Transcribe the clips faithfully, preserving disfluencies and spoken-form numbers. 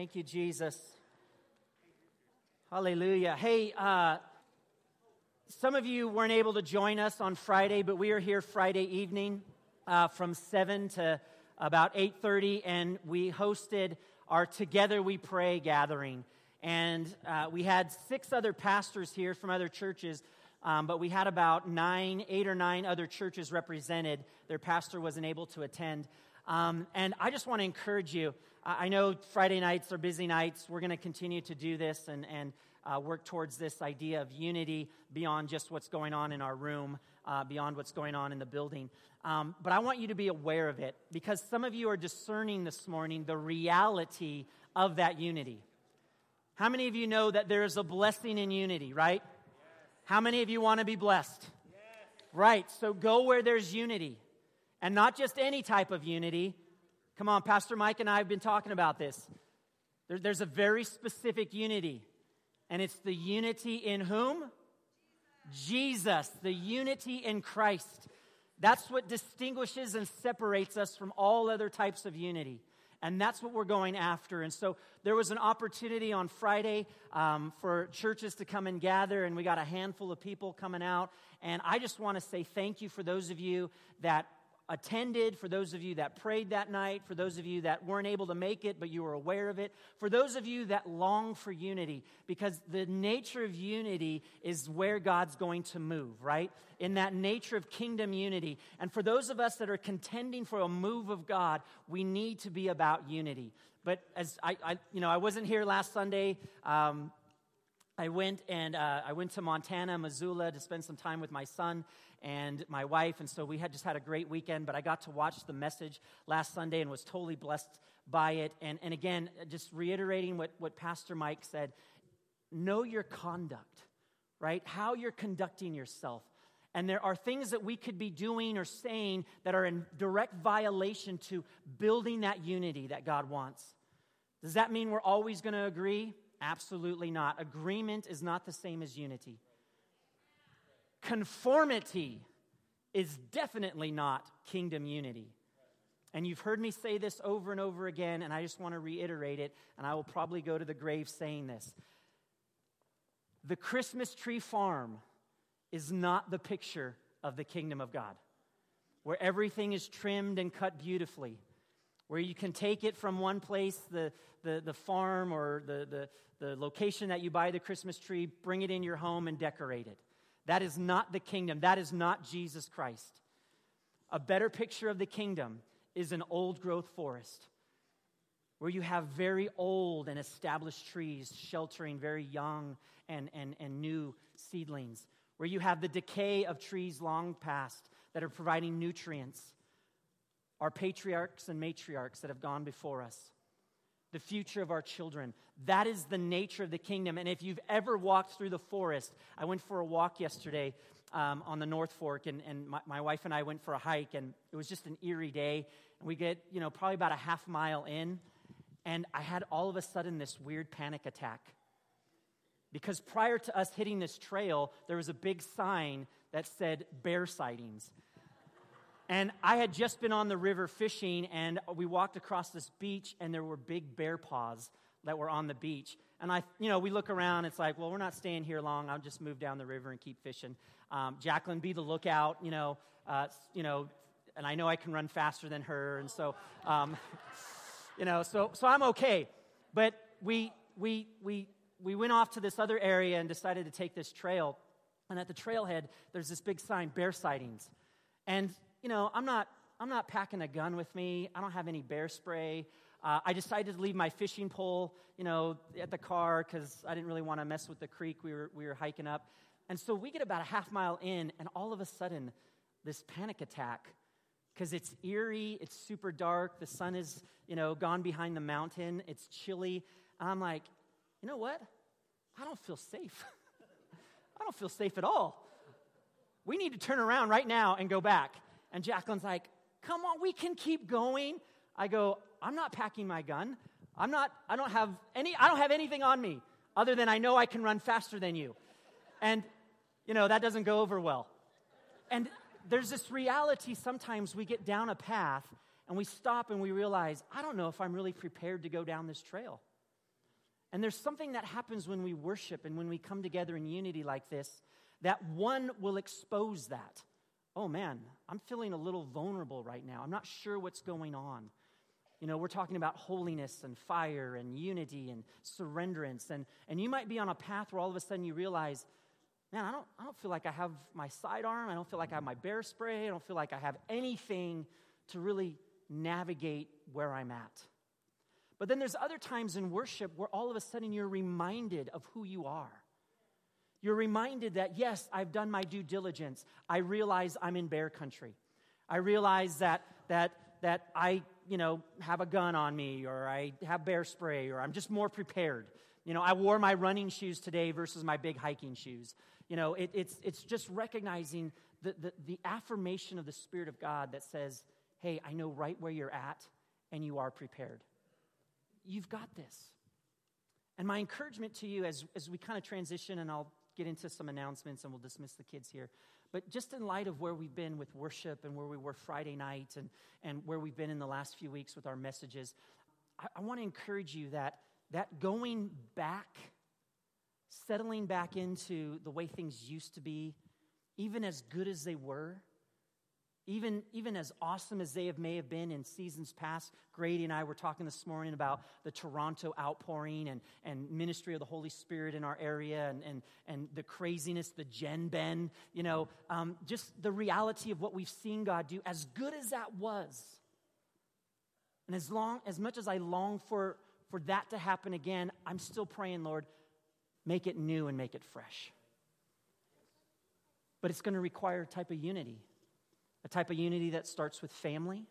Thank you, Jesus. Hallelujah. Hey, uh, some of you weren't able to join us on Friday, but we are here Friday evening uh, from seven to about eight thirty, and we hosted our Together We Pray gathering. And uh, we had six other pastors here from other churches, um, but we had about nine, eight or nine other churches represented. Their pastor wasn't able to attend. Um, and I just want to encourage you. I know Friday nights are busy nights. We're going to continue to do this and, and uh, work towards this idea of unity beyond just what's going on in our room, uh, beyond what's going on in the building. Um, but I want you to be aware of it, because some of you are discerning this morning the reality of that unity. How many of you know that there is a blessing in unity, right? Yes. How many of you want to be blessed? Yes. Right, so go where there's unity. And not just any type of unity. Come on, Pastor Mike and I have been talking about this. There, there's a very specific unity. And it's the unity in whom? Jesus. The unity in Christ. That's what distinguishes and separates us from all other types of unity. And that's what we're going after. And so there was an opportunity on Friday um, for churches to come and gather, and we got a handful of people coming out. And I just want to say thank you for those of you that attended, for those of you that prayed that night, for those of you that weren't able to make it but you were aware of it, for those of you that long for unity, because the nature of unity is where God's going to move, right? In that nature of kingdom unity. And for those of us that are contending for a move of God, we need to be about unity. But as I, I you know, I wasn't here last Sunday. Um, I went and uh, I went to Montana, Missoula, to spend some time with my son and my wife, and so we had just had a great weekend, but I got to watch the message last Sunday and was totally blessed by it. And, and again, just reiterating what, what Pastor Mike said, know your conduct, right? How you're conducting yourself. And there are things that we could be doing or saying that are in direct violation to building that unity that God wants. Does that mean we're always going to agree? Absolutely not. Agreement is not the same as unity. Conformity is definitely not kingdom unity. And you've heard me say this over and over again, and I just want to reiterate it, and I will probably go to the grave saying this. The Christmas tree farm is not the picture of the kingdom of God, where everything is trimmed and cut beautifully, where you can take it from one place, the, the, the farm or the, the, the location that you buy the Christmas tree, bring it in your home and decorate it. That is not the kingdom. That is not Jesus Christ. A better picture of the kingdom is an old-growth forest where you have very old and established trees sheltering very young and, and, and new seedlings, where you have the decay of trees long past that are providing nutrients. Our patriarchs and matriarchs that have gone before us. The future of our children. That is the nature of the kingdom. And if you've ever walked through the forest, I went for a walk yesterday um, on the North Fork, and, and my, my wife and I went for a hike, and it was just an eerie day. And we get, you know, probably about a half mile in, and I had all of a sudden this weird panic attack. Because prior to us hitting this trail, there was a big sign that said bear sightings. And I had just been on the river fishing, and we walked across this beach, and there were big bear paws that were on the beach. And I, you know, we look around, it's like, well, we're not staying here long. I'll just move down the river and keep fishing. Um, Jacqueline, be the lookout, you know, uh, you know, and I know I can run faster than her, and so, um, you know, so so I'm okay. But we we we we went off to this other area and decided to take this trail. And at the trailhead, there's this big sign, bear sightings, and you know, I'm not I'm not packing a gun with me. I don't have any bear spray. Uh, I decided to leave my fishing pole, you know, at the car because I didn't really want to mess with the creek we were we were hiking up. And so we get about a half mile in, and all of a sudden, this panic attack, because it's eerie, it's super dark, the sun is, you know, gone behind the mountain, it's chilly, and I'm like, you know what? I don't feel safe. I don't feel safe at all. We need to turn around right now and go back. And Jacqueline's like, come on, we can keep going. I go, I'm not packing my gun. I'm not, I don't have any, I don't have anything on me other than I know I can run faster than you. And, you know, that doesn't go over well. And there's this reality sometimes we get down a path and we stop and we realize, I don't know if I'm really prepared to go down this trail. And there's something that happens when we worship and when we come together in unity like this, that one will expose that. Oh man, I'm feeling a little vulnerable right now. I'm not sure what's going on. You know, we're talking about holiness and fire and unity and surrenderance. And, and you might be on a path where all of a sudden you realize, man, I don't, I don't feel like I have my sidearm. I don't feel like I have my bear spray. I don't feel like I have anything to really navigate where I'm at. But then there's other times in worship where all of a sudden you're reminded of who you are. You're reminded that, yes, I've done my due diligence. I realize I'm in bear country. I realize that that that I, you know, have a gun on me, or I have bear spray, or I'm just more prepared. You know, I wore my running shoes today versus my big hiking shoes. You know, it, it's it's just recognizing the, the the affirmation of the Spirit of God that says, hey, I know right where you're at, and you are prepared. You've got this. And my encouragement to you as, as we kind of transition, and I'll get into some announcements and we'll dismiss the kids here, but just in light of where we've been with worship and where we were Friday night and, and where we've been in the last few weeks with our messages, I, I want to encourage you that, that going back, settling back into the way things used to be, even as good as they were, Even, even as awesome as they have, may have been in seasons past. Grady and I were talking this morning about the Toronto outpouring and, and ministry of the Holy Spirit in our area and, and, and the craziness, the Gen Ben, you know, um, just the reality of what we've seen God do, as good as that was. And as long, as much as I long for, for that to happen again, I'm still praying, Lord, make it new and make it fresh. But it's going to require a type of unity. A type of unity that starts with family.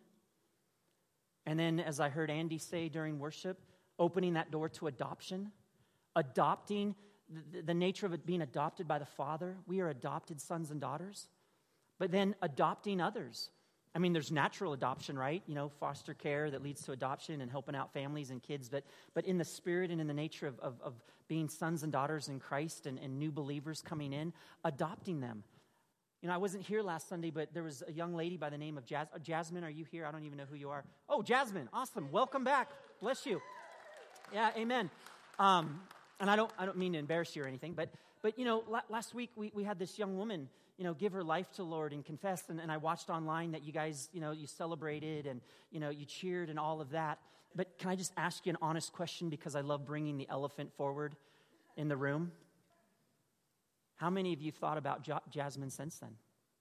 And then, as I heard Andy say during worship, opening that door to adoption. Adopting, the, the nature of it being adopted by the Father. We are adopted sons and daughters. But then adopting others. I mean, there's natural adoption, right? You know, foster care that leads to adoption and helping out families and kids. But but in the spirit and in the nature of, of, of being sons and daughters in Christ and, and new believers coming in, adopting them. You know, I wasn't here last Sunday, but there was a young lady by the name of Jas- Jasmine. Are you here? I don't even know who you are. Oh, Jasmine. Awesome. Welcome back. Bless you. Yeah, amen. Um, and I don't I don't mean to embarrass you or anything, but, but you know, la- last week we, we had this young woman, you know, give her life to the Lord and confess. And, and I watched online that you guys, you know, you celebrated and, you know, you cheered and all of that. But can I just ask you an honest question, because I love bringing the elephant forward in the room? How many of you thought about J- Jasmine since then?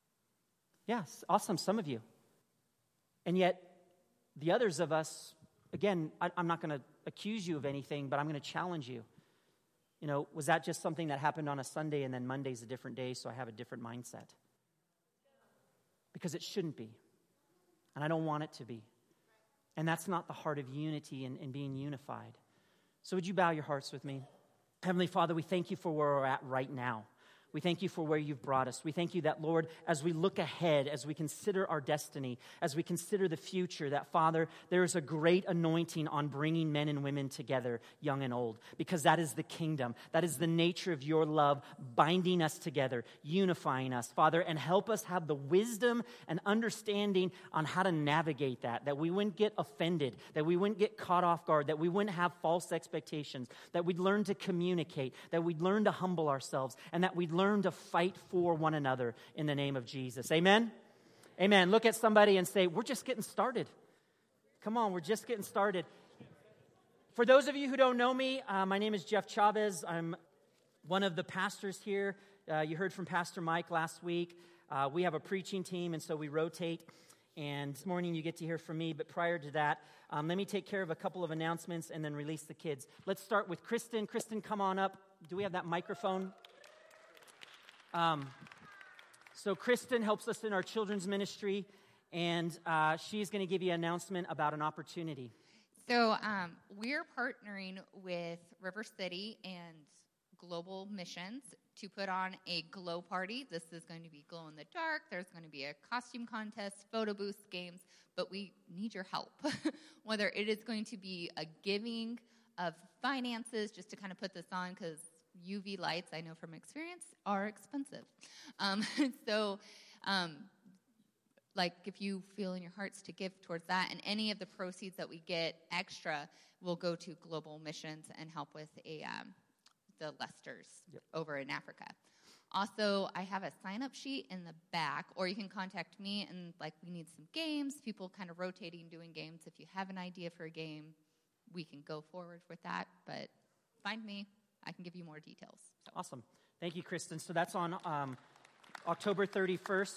Yes, awesome, some of you. And yet, the others of us, again, I, I'm not going to accuse you of anything, but I'm going to challenge you. You know, was that just something that happened on a Sunday and then Monday's a different day, so I have a different mindset? Because it shouldn't be. And I don't want it to be. And that's not the heart of unity and, and being unified. So would you bow your hearts with me? Heavenly Father, we thank you for where we're at right now. We thank you for where you've brought us. We thank you that, Lord, as we look ahead, as we consider our destiny, as we consider the future, that, Father, there is a great anointing on bringing men and women together, young and old, because that is the kingdom. That is the nature of your love, binding us together, unifying us, Father, and help us have the wisdom and understanding on how to navigate that, that we wouldn't get offended, that we wouldn't get caught off guard, that we wouldn't have false expectations, that we'd learn to communicate, that we'd learn to humble ourselves, and that we'd learn Learn to fight for one another in the name of Jesus. Amen? Amen. Look at somebody and say, we're just getting started. Come on, we're just getting started. For those of you who don't know me, uh, my name is Jeff Chavez. I'm one of the pastors here. Uh, you heard from Pastor Mike last week. Uh, we have a preaching team, and so we rotate. And this morning you get to hear from me. But prior to that, um, let me take care of a couple of announcements and then release the kids. Let's start with Kristen. Kristen, come on up. Do we have that microphone? Um, so Kristen helps us in our children's ministry, and uh, she's going to give you an announcement about an opportunity. So um, we're partnering with River City and Global Missions to put on a glow party. This is going to be glow in the dark. There's going to be a costume contest, photo booth, games, but we need your help. Whether it is going to be a giving of finances just to kind of put this on, because U V lights, I know from experience, are expensive. Um, so um, like if you feel in your hearts to give towards that, and any of the proceeds that we get extra will go to global missions and help with a um, the Lesters yep. over in Africa. Also, I have a sign-up sheet in the back, or you can contact me, and like we need some games, people kind of rotating doing games. If you have an idea for a game, we can go forward with that, but find me. I can give you more details. So. Awesome. Thank you, Kristen. So that's on um, October thirty-first.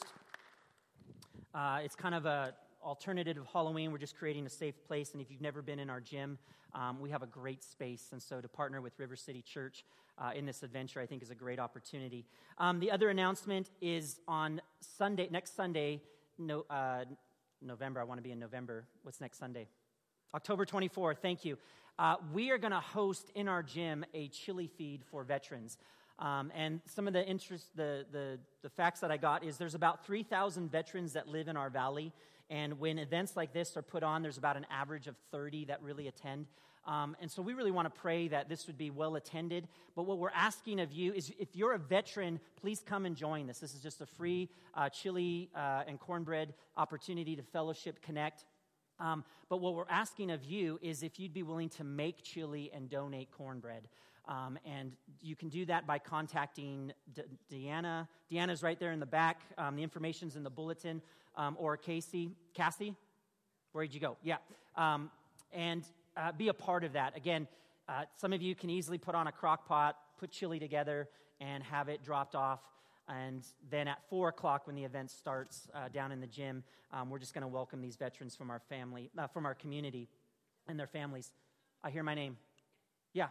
Uh, it's kind of a alternative to Halloween. We're just creating a safe place, and if you've never been in our gym, um, we have a great space, and so to partner with River City Church uh, in this adventure, I think is a great opportunity. Um, the other announcement is on Sunday, next Sunday, no, uh, November. I want to be in November. What's next Sunday? October twenty-fourth. Thank you. Uh, we are going to host in our gym a chili feed for veterans. Um, and some of the interest, the, the the facts that I got is there's about three thousand veterans that live in our valley. And when events like this are put on, there's about an average of thirty that really attend. Um, and so we really want to pray that this would be well attended. But what we're asking of you is if you're a veteran, please come and join this. This is just a free uh, chili uh, and cornbread opportunity to fellowship, connect. Um, but what we're asking of you is if you'd be willing to make chili and donate cornbread. Um, and you can do that by contacting De- Deanna. Deanna's right there in the back. Um, the information's in the bulletin. Um, or Casey. Cassie? Where'd you go? Yeah. Um, and uh, be a part of that. Again, uh, some of you can easily put on a crock pot, put chili together, and have it dropped off. And then at four o'clock when the event starts uh, down in the gym, um, we're just going to welcome these veterans from our family, uh, from our community and their families. I hear my name. Yeah.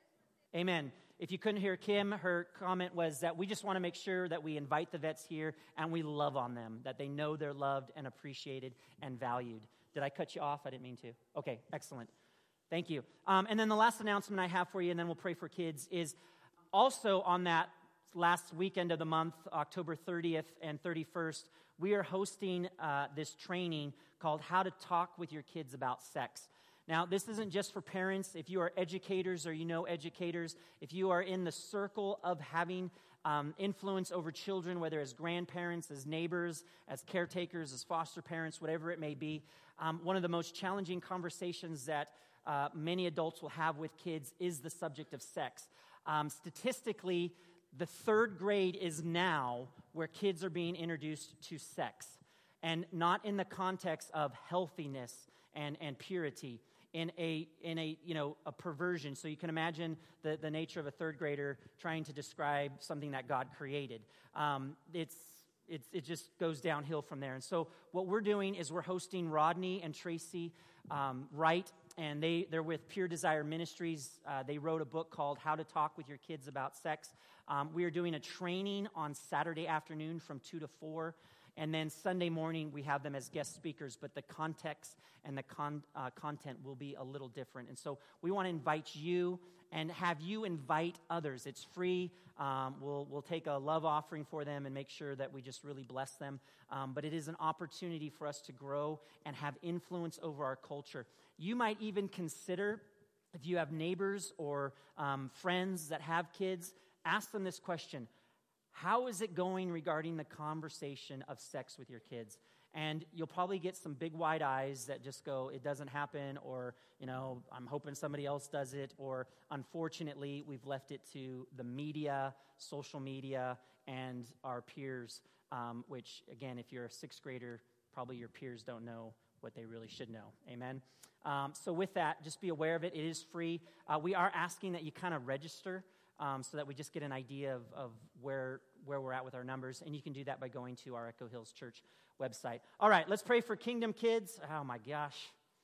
Amen. If you couldn't hear Kim, her comment was that we just want to make sure that we invite the vets here and we love on them, that they know they're loved and appreciated and valued. Did I cut you off? I didn't mean to. Okay, excellent. Thank you. Um, and then the last announcement I have for you, and then we'll pray for kids, is also on that last weekend of the month, October thirtieth and thirty-first, we are hosting uh, this training called How to Talk with Your Kids About Sex. Now, this isn't just for parents. If you are educators or you know educators, if you are in the circle of having um, influence over children, whether as grandparents, as neighbors, as caretakers, as foster parents, whatever it may be, um, one of the most challenging conversations that uh, many adults will have with kids is the subject of sex. Um, statistically, the third grade is now where kids are being introduced to sex, and not in the context of healthiness and, and purity. In a in a you know a perversion. So you can imagine the, the nature of a third grader trying to describe something that God created. Um, it's it's it just goes downhill from there. And so what we're doing is we're hosting Rodney and Tracy um, Wright, and they they're with Pure Desire Ministries. Uh, they wrote a book called How to Talk with Your Kids About Sex. Um, we are doing a training on Saturday afternoon from two to four. And then Sunday morning, we have them as guest speakers, but the context and the con, uh, content will be a little different. And so we want to invite you and have you invite others. It's free. Um, we'll we'll take a love offering for them and make sure that we just really bless them. Um, but it is an opportunity for us to grow and have influence over our culture. You might even consider, if you have neighbors or um, friends that have kids, ask them this question. How is it going regarding the conversation of sex with your kids? And you'll probably get some big wide eyes that just go, it doesn't happen, or, you know, I'm hoping somebody else does it, or unfortunately, we've left it to the media, social media, and our peers, um, which, again, if you're a sixth grader, probably your peers don't know what they really should know. Amen? Um, so with that, just be aware of it. It is free. Uh, we are asking that you kind of register, Um, so that we just get an idea of, of where where we're at with our numbers. And you can do that by going to our Echo Hills Church website. All right, let's pray for Kingdom Kids. Oh, my gosh.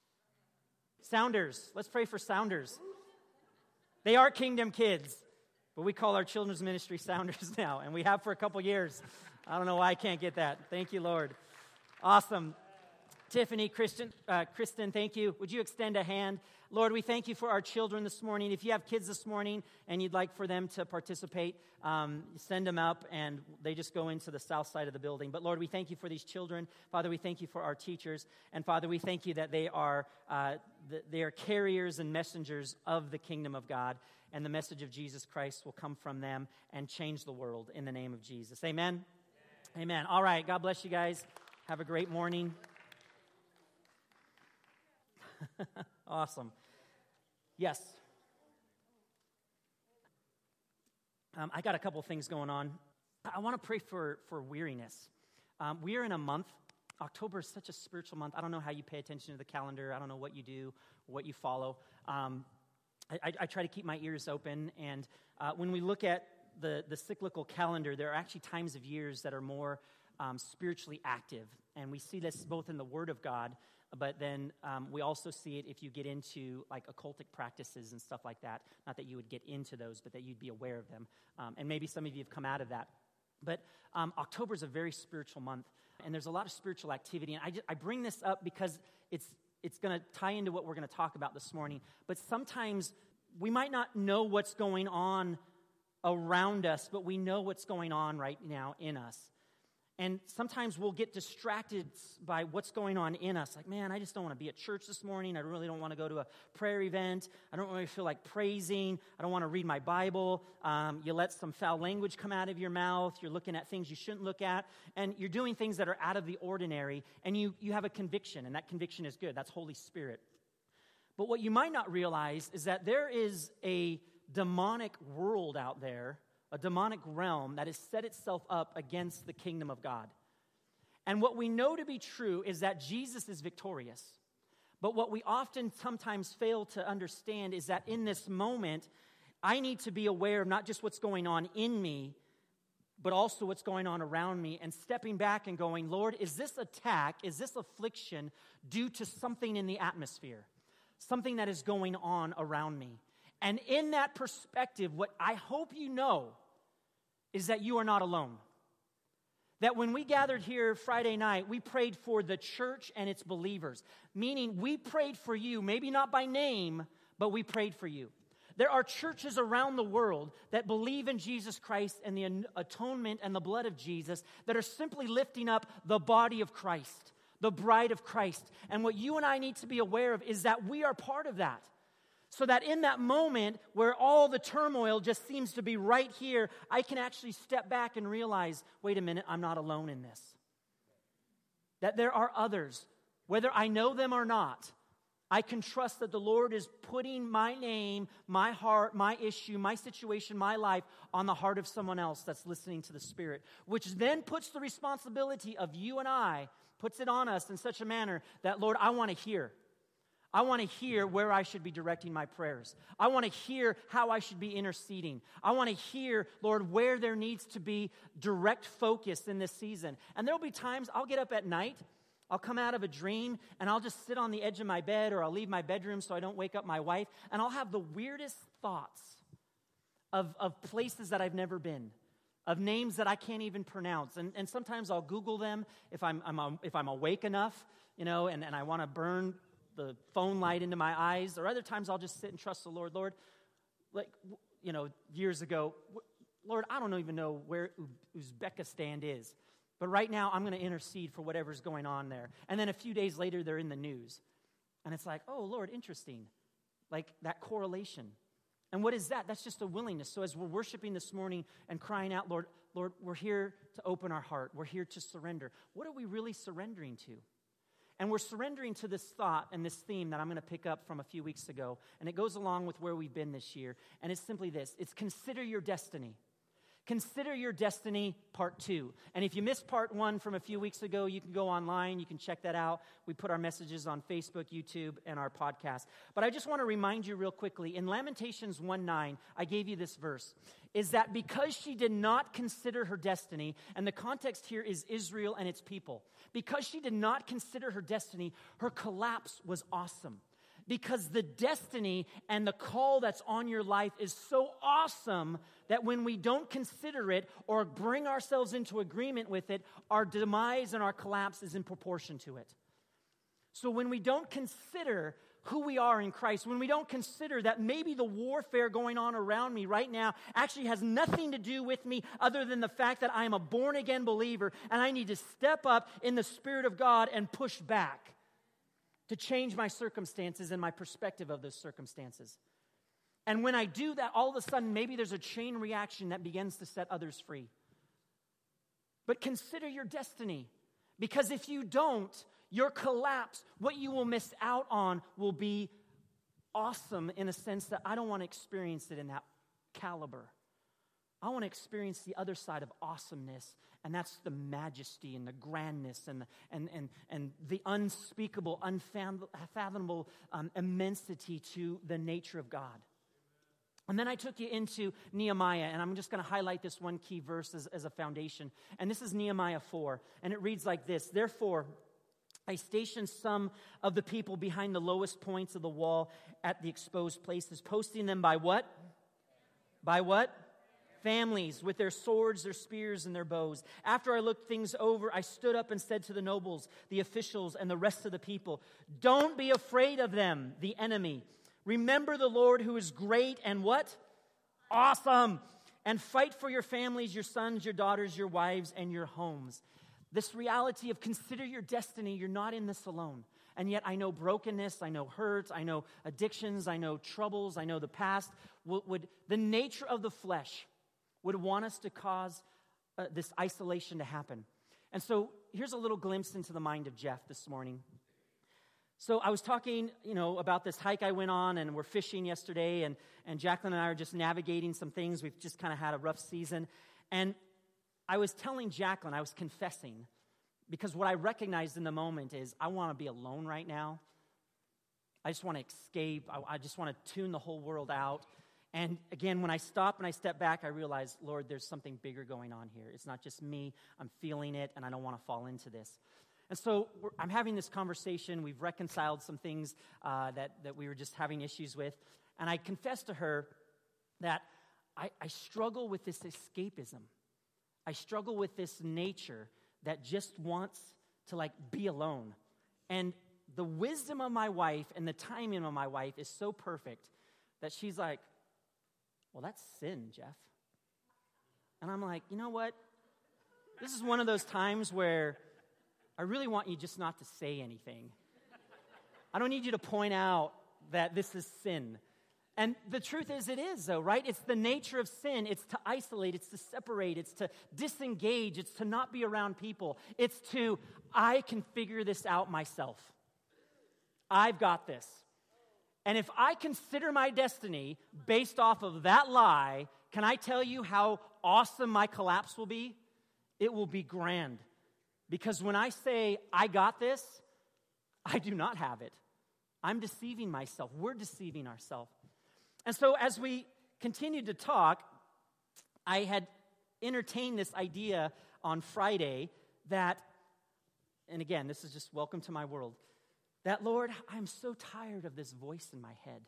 Sounders. Let's pray for Sounders. They are Kingdom Kids, but we call our children's ministry Sounders now, and we have for a couple years. I don't know why I can't get that. Thank you, Lord. Awesome. Tiffany, Kristen, uh, Kristen, thank you. Would you extend a hand? Lord, we thank you for our children this morning. If you have kids this morning and you'd like for them to participate, um, send them up, and they just go into the south side of the building. But Lord, we thank you for these children. Father, we thank you for our teachers. And Father, we thank you that they are uh, they are carriers and messengers of the kingdom of God. And the message of Jesus Christ will come from them and change the world in the name of Jesus. Amen? Amen. Amen. All right. God bless you guys. Have a great morning. Awesome. Yes. Um, I got a couple things going on. I want to pray for, for weariness. Um, we are in a month. October is such a spiritual month. I don't know how you pay attention to the calendar. I don't know what you do, what you follow. Um, I, I try to keep my ears open. And uh, when we look at the, the cyclical calendar, there are actually times of years that are more um, spiritually active. And we see this both in the Word of God, but then um, we also see it if you get into like occultic practices and stuff like that. Not that you would get into those, but that you'd be aware of them. Um, and maybe some of you have come out of that. But um, October is a very spiritual month, and there's a lot of spiritual activity. And I, just, I bring this up because it's it's going to tie into what we're going to talk about this morning. But sometimes we might not know what's going on around us, but we know what's going on right now in us. And sometimes we'll get distracted by what's going on in us. Like, man, I just don't want to be at church this morning. I really don't want to go to a prayer event. I don't really feel like praising. I don't want to read my Bible. Um, you let some foul language come out of your mouth. You're looking at things you shouldn't look at. And you're doing things that are out of the ordinary. And you, you have a conviction, and that conviction is good. That's Holy Spirit. But what you might not realize is that there is a demonic world out there, a demonic realm that has set itself up against the kingdom of God. And what we know to be true is that Jesus is victorious. But what we often sometimes fail to understand is that in this moment, I need to be aware of not just what's going on in me, but also what's going on around me, and stepping back and going, Lord, is this attack, is this affliction due to something in the atmosphere? Something that is going on around me. And in that perspective, what I hope you know is that you are not alone. That when we gathered here Friday night, we prayed for the church and its believers. Meaning we prayed for you, maybe not by name, but we prayed for you. There are churches around the world that believe in Jesus Christ and the atonement and the blood of Jesus that are simply lifting up the body of Christ, the bride of Christ. And what you and I need to be aware of is that we are part of that. So that in that moment where all the turmoil just seems to be right here, I can actually step back and realize, wait a minute, I'm not alone in this. That there are others, whether I know them or not, I can trust that the Lord is putting my name, my heart, my issue, my situation, my life on the heart of someone else that's listening to the Spirit, which then puts the responsibility of you and I, puts it on us in such a manner that, Lord, I want to hear. I want to hear where I should be directing my prayers. I want to hear how I should be interceding. I want to hear, Lord, where there needs to be direct focus in this season. And there will be times I'll get up at night, I'll come out of a dream, and I'll just sit on the edge of my bed, or I'll leave my bedroom so I don't wake up my wife, and I'll have the weirdest thoughts of, of places that I've never been, of names that I can't even pronounce. And, and sometimes I'll Google them if I'm, I'm, if I'm awake enough, you know, and, and I want to burn the phone light into my eyes, or other times I'll just sit and trust the Lord. Lord, like, you know, years ago, Lord, I don't even know where Uzbekistan is, but right now I'm going to intercede for whatever's going on there. And then a few days later, they're in the news. And it's like, oh, Lord, interesting. Like that correlation. And what is that? That's just a willingness. So as we're worshiping this morning and crying out, Lord, Lord, we're here to open our heart. We're here to surrender. What are we really surrendering to? And we're surrendering to this thought and this theme that I'm going to pick up from a few weeks ago. And it goes along with where we've been this year. And it's simply this. It's consider your destiny. Consider your destiny, part two. And if you missed part one from a few weeks ago, you can go online. You can check that out. We put our messages on Facebook, YouTube, and our podcast. But I just want to remind you real quickly. In Lamentations one nine, I gave you this verse. Is that because she did not consider her destiny, and the context here is Israel and its people. Because she did not consider her destiny, her collapse was awesome. Because the destiny and the call that's on your life is so awesome that when we don't consider it or bring ourselves into agreement with it, our demise and our collapse is in proportion to it. So when we don't consider who we are in Christ, when we don't consider that maybe the warfare going on around me right now actually has nothing to do with me other than the fact that I am a born-again believer and I need to step up in the Spirit of God and push back to change my circumstances and my perspective of those circumstances. And when I do that, all of a sudden, maybe there's a chain reaction that begins to set others free. But consider your destiny. Because if you don't, your collapse, what you will miss out on will be awesome in a sense that I don't want to experience it in that caliber. I want to experience the other side of awesomeness, and that's the majesty and the grandness and the, and, and, and the unspeakable, unfathomable um, immensity to the nature of God. And then I took you into Nehemiah, and I'm just going to highlight this one key verse as, as a foundation. And this is Nehemiah four, and it reads like this: Therefore, I stationed some of the people behind the lowest points of the wall at the exposed places, posting them by what? By what? Families, with their swords, their spears, and their bows. After I looked things over, I stood up and said to the nobles, the officials, and the rest of the people, don't be afraid of them, the enemy. Remember the Lord who is great and what? Awesome. And fight for your families, your sons, your daughters, your wives, and your homes. This reality of consider your destiny, you're not in this alone. And yet I know brokenness, I know hurt, I know addictions, I know troubles, I know the past. Would, would the nature of the flesh would want us to cause uh, this isolation to happen. And so here's a little glimpse into the mind of Jeff this morning. So I was talking, you know, about this hike I went on, and we're fishing yesterday, and, and Jacqueline and I are just navigating some things. We've just kind of had a rough season. And I was telling Jacqueline, I was confessing, because what I recognized in the moment is I want to be alone right now. I just want to escape. I, I just want to tune the whole world out. And again, when I stop and I step back, I realize, Lord, there's something bigger going on here. It's not just me. I'm feeling it, and I don't want to fall into this. And so we're, I'm having this conversation. We've reconciled some things uh, that, that we were just having issues with. And I confessed to her that I, I struggle with this escapism. I struggle with this nature that just wants to, like, be alone. And the wisdom of my wife and the timing of my wife is so perfect that she's like, well, that's sin, Jeff. And I'm like, you know what? This is one of those times where I really want you just not to say anything. I don't need you to point out that this is sin. And the truth is, it is, though, right? It's the nature of sin. It's to isolate. It's to separate. It's to disengage. It's to not be around people. It's to, I can figure this out myself. I've got this. And if I consider my destiny based off of that lie, can I tell you how awesome my collapse will be? It will be grand. Because when I say, I got this, I do not have it. I'm deceiving myself. We're deceiving ourselves. And so as we continued to talk, I had entertained this idea on Friday that, and again, this is just welcome to my world, that, Lord, I'm so tired of this voice in my head,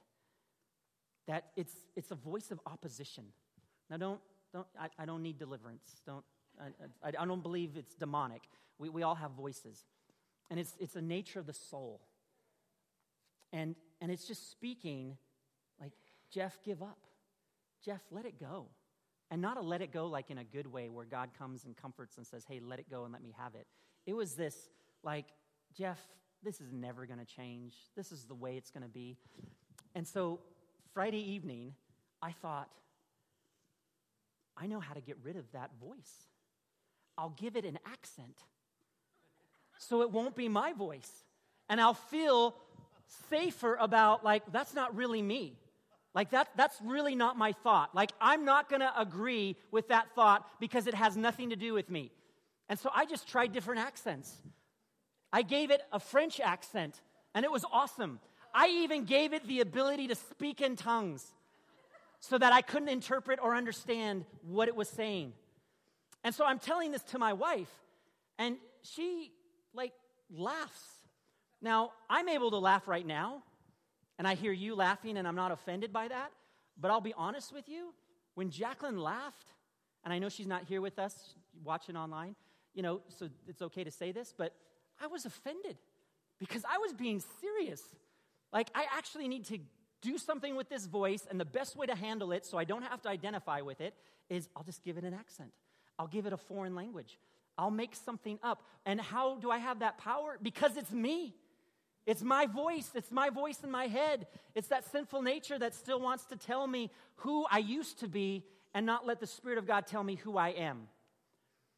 that it's it's a voice of opposition. Now, don't don't I, I don't need deliverance. Don't I, I, I don't believe it's demonic. We we all have voices, and it's it's a nature of the soul. And and it's just speaking, like, Jeff, give up. Jeff, let it go, and not a let it go like in a good way where God comes and comforts and says, hey, let it go and let me have it. It was this like, Jeff, this is never going to change. This is the way it's going to be. And so Friday evening, I thought, I know how to get rid of that voice. I'll give it an accent so it won't be my voice. And I'll feel safer about, like, that's not really me. Like, that, that's really not my thought. Like, I'm not going to agree with that thought because it has nothing to do with me. And so I just tried different accents. I gave it a French accent, and it was awesome. I even gave it the ability to speak in tongues so that I couldn't interpret or understand what it was saying. And so I'm telling this to my wife, and she, like, laughs. Now, I'm able to laugh right now, and I hear you laughing, and I'm not offended by that. But I'll be honest with you, when Jacqueline laughed, and I know she's not here with us, watching online, you know, so it's okay to say this, but I was offended because I was being serious. Like, I actually need to do something with this voice, and the best way to handle it so I don't have to identify with it is I'll just give it an accent. I'll give it a foreign language. I'll make something up. And how do I have that power? Because it's me. It's my voice. It's my voice in my head. It's that sinful nature that still wants to tell me who I used to be and not let the Spirit of God tell me who I am.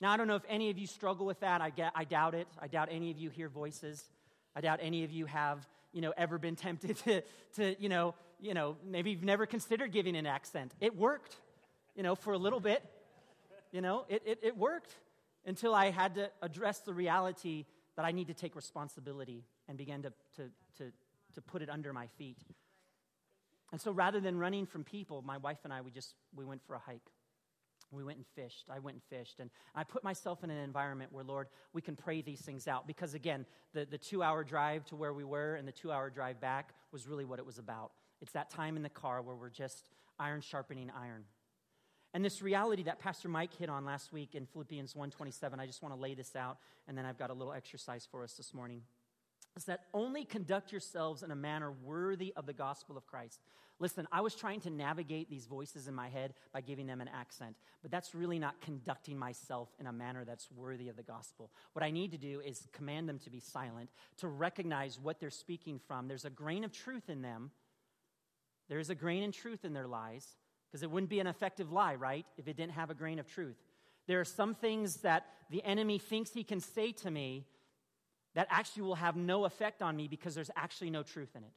Now, I don't know if any of you struggle with that. I, get, I doubt it. I doubt any of you hear voices. I doubt any of you have, you know, ever been tempted to, to you know, you know, maybe you've never considered giving an accent. It worked, you know, for a little bit. You know, it, it, it worked until I had to address the reality that I need to take responsibility and begin to, to, to, to put it under my feet. And so rather than running from people, my wife and I, we just, we went for a hike. We went and fished. I went and fished. And I put myself in an environment where, Lord, we can pray these things out. Because, again, the, the two-hour drive to where we were and the two-hour drive back was really what it was about. It's that time in the car where we're just iron sharpening iron. And this reality that Pastor Mike hit on last week in Philippians one twenty-seven, I just want to lay this out, and then I've got a little exercise for us this morning, is that only conduct yourselves in a manner worthy of the gospel of Christ. Listen, I was trying to navigate these voices in my head by giving them an accent, but that's really not conducting myself in a manner that's worthy of the gospel. What I need to do is command them to be silent, to recognize what they're speaking from. There's a grain of truth in them. There's a grain of truth in their lies, because it wouldn't be an effective lie, right, if it didn't have a grain of truth. There are some things that the enemy thinks he can say to me that actually will have no effect on me because there's actually no truth in it.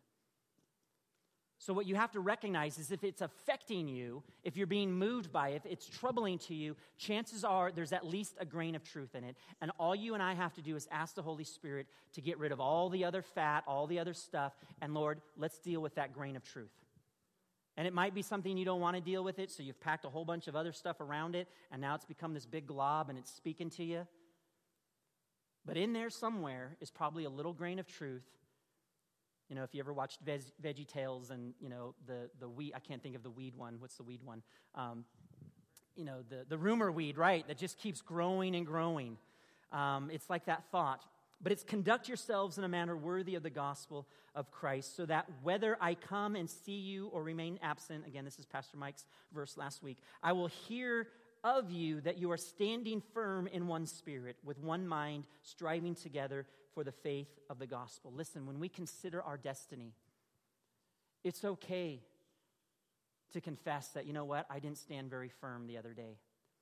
So what you have to recognize is if it's affecting you, if you're being moved by it, if it's troubling to you, chances are there's at least a grain of truth in it. And all you and I have to do is ask the Holy Spirit to get rid of all the other fat, all the other stuff, and Lord, let's deal with that grain of truth. And it might be something you don't want to deal with it, so you've packed a whole bunch of other stuff around it, and now it's become this big glob and it's speaking to you. But in there somewhere is probably a little grain of truth. You know, if you ever watched Veg, Veggie Tales and, you know, the, the weed, I can't think of the weed one. What's the weed one? Um, you know, the, the rumor weed, right, that just keeps growing and growing. Um, it's like that thought. But it's conduct yourselves in a manner worthy of the gospel of Christ, so that whether I come and see you or remain absent, again, this is Pastor Mike's verse last week, I will hear of you that you are standing firm in one spirit, with one mind, striving together for the faith of the gospel. Listen, when we consider our destiny, it's okay to confess that, you know what, I didn't stand very firm the other day.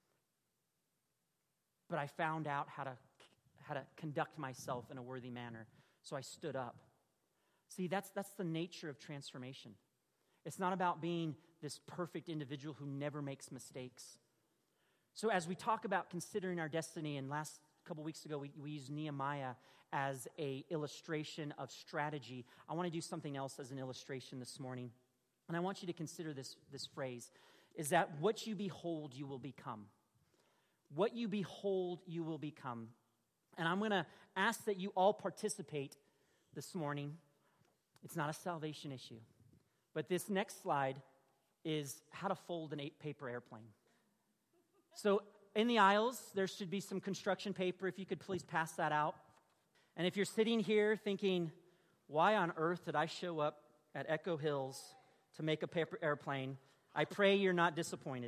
But I found out how to how to conduct myself in a worthy manner, so I stood up. See, that's that's the nature of transformation. It's not about being this perfect individual who never makes mistakes. So as we talk about considering our destiny, and last couple weeks ago we, we used Nehemiah as a illustration of strategy, I want to do something else as an illustration this morning. And I want you to consider this, this phrase, is that what you behold, you will become. What you behold, you will become. And I'm going to ask that you all participate this morning. It's not a salvation issue. But this next slide is how to fold an eight paper airplane. So in the aisles, there should be some construction paper. If you could please pass that out. And if you're sitting here thinking, why on earth did I show up at Echo Hills to make a paper airplane, I pray you're not disappointed.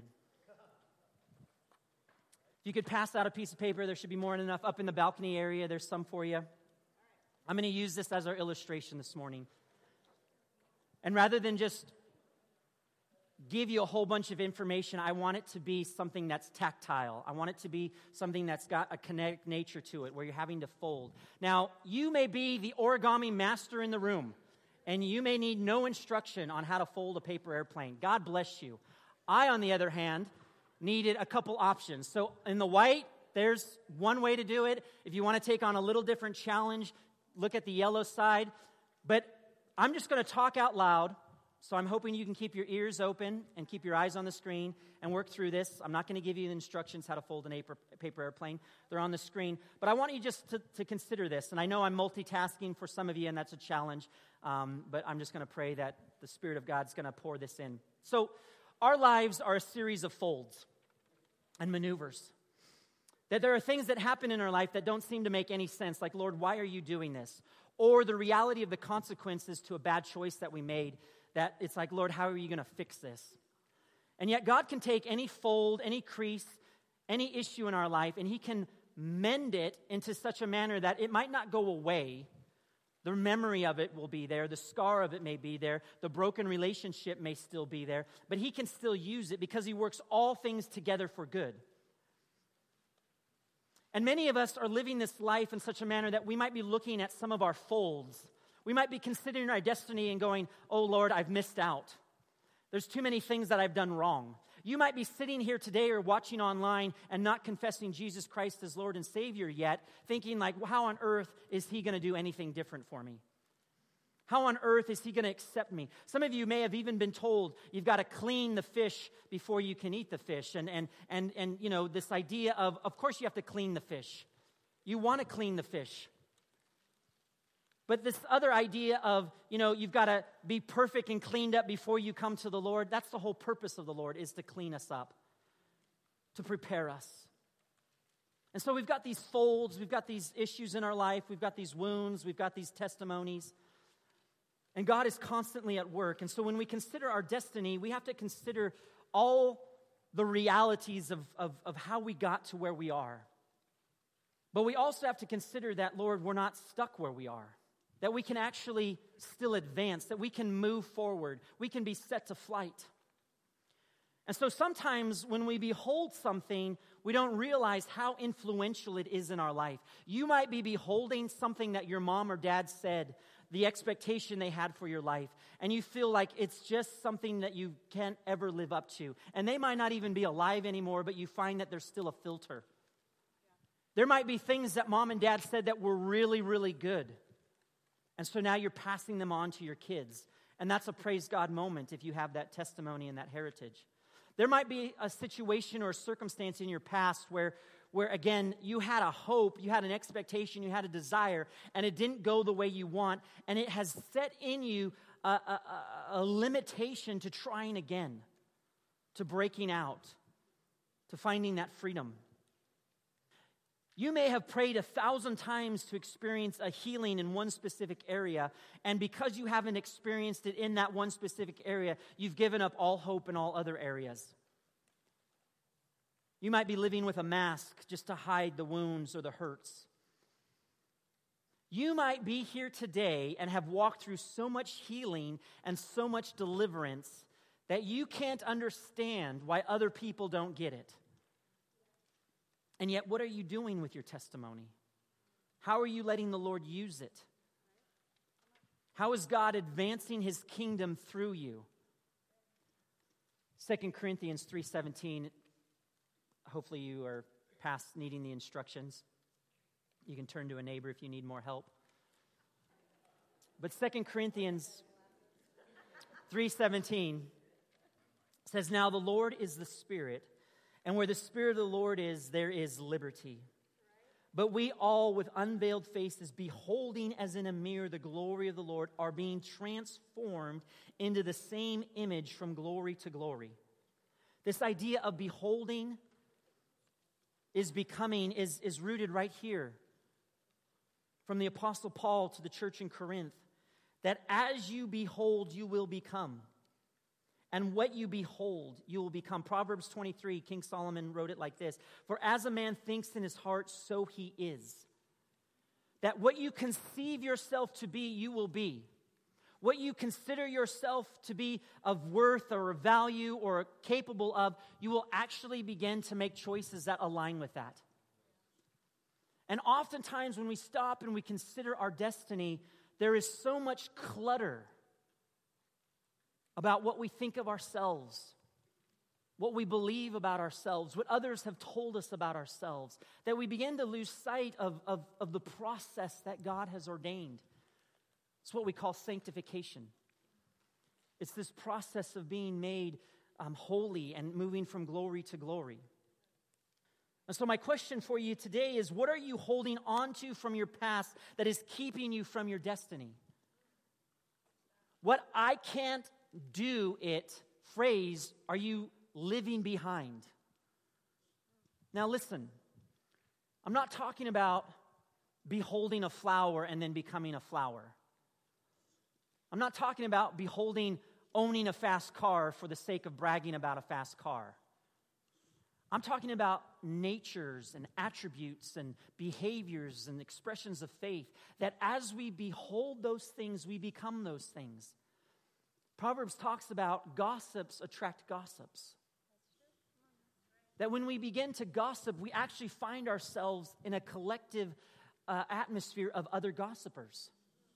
If you could pass out a piece of paper, there should be more than enough up in the balcony area. There's some for you. I'm going to use this as our illustration this morning. And rather than just give you a whole bunch of information, I want it to be something that's tactile. I want it to be something that's got a kinetic nature to it, where you're having to fold. Now, you may be the origami master in the room, and you may need no instruction on how to fold a paper airplane. God bless you. I, on the other hand, needed a couple options. So in the white, there's one way to do it. If you want to take on a little different challenge, look at the yellow side. But I'm just going to talk out loud, so I'm hoping you can keep your ears open and keep your eyes on the screen and work through this. I'm not going to give you the instructions how to fold an paper airplane. They're on the screen. But I want you just to, to consider this. And I know I'm multitasking for some of you, and that's a challenge. Um, but I'm just going to pray that the Spirit of God's going to pour this in. So our lives are a series of folds and maneuvers. That there are things that happen in our life that don't seem to make any sense, like, Lord, why are you doing this? Or the reality of the consequences to a bad choice that we made, that it's like, Lord, how are you going to fix this? And yet God can take any fold, any crease, any issue in our life, and He can mend it into such a manner that it might not go away. The memory of it will be there. The scar of it may be there. The broken relationship may still be there. But He can still use it because He works all things together for good. And many of us are living this life in such a manner that we might be looking at some of our folds. We might be considering our destiny and going, oh Lord, I've missed out. There's too many things that I've done wrong. You might be sitting here today or watching online and not confessing Jesus Christ as Lord and Savior yet, thinking like, well, how on earth is he going to do anything different for me? How on earth is he going to accept me? Some of you may have even been told you've got to clean the fish before you can eat the fish. And, and, and, and you know, this idea of, of course you have to clean the fish. You want to clean the fish. But this other idea of, you know, you've got to be perfect and cleaned up before you come to the Lord, that's the whole purpose of the Lord, is to clean us up, to prepare us. And so we've got these folds, we've got these issues in our life, we've got these wounds, we've got these testimonies. And God is constantly at work. And so when we consider our destiny, we have to consider all the realities of, of, of how we got to where we are. But we also have to consider that, Lord, we're not stuck where we are. That we can actually still advance, that we can move forward, we can be set to flight. And so sometimes when we behold something, we don't realize how influential it is in our life. You might be beholding something that your mom or dad said, the expectation they had for your life, and you feel like it's just something that you can't ever live up to. And they might not even be alive anymore, but you find that there's still a filter. There might be things that mom and dad said that were really, really good. And so now you're passing them on to your kids. And that's a praise God moment if you have that testimony and that heritage. There might be a situation or a circumstance in your past where, where again, you had a hope, you had an expectation, you had a desire, and it didn't go the way you want, and it has set in you a, a, a limitation to trying again, to breaking out, to finding that freedom. You may have prayed a thousand times to experience a healing in one specific area, and because you haven't experienced it in that one specific area, you've given up all hope in all other areas. You might be living with a mask just to hide the wounds or the hurts. You might be here today and have walked through so much healing and so much deliverance that you can't understand why other people don't get it. And yet, what are you doing with your testimony? How are you letting the Lord use it? How is God advancing his kingdom through you? Second Corinthians three seventeen. Hopefully you are past needing the instructions. You can turn to a neighbor if you need more help. But Second Corinthians three seventeen says, "Now the Lord is the Spirit, and where the Spirit of the Lord is, there is liberty. But we all, with unveiled faces, beholding as in a mirror the glory of the Lord, are being transformed into the same image from glory to glory." This idea of beholding is becoming, is, is rooted right here from the Apostle Paul to the church in Corinth, that as you behold, you will become. And what you behold, you will become. Proverbs twenty-three, King Solomon wrote it like this: "For as a man thinks in his heart, so he is." That what you conceive yourself to be, you will be. What you consider yourself to be of worth or of value or capable of, you will actually begin to make choices that align with that. And oftentimes when we stop and we consider our destiny, there is so much clutter about what we think of ourselves, what we believe about ourselves, what others have told us about ourselves, that we begin to lose sight of, of, of the process that God has ordained. It's what we call sanctification. It's this process of being made um, holy and moving from glory to glory. And so my question for you today is, what are you holding on to from your past that is keeping you from your destiny? What I can't do it phrase are you living behind? Now listen, I'm not talking about beholding a flower and then becoming a flower. I'm not talking about beholding owning a fast car for the sake of bragging about a fast car. I'm talking about natures and attributes and behaviors and expressions of faith that as we behold those things, we become those things. Proverbs talks about gossips attract gossips. That when we begin to gossip, we actually find ourselves in a collective uh, atmosphere of other gossipers.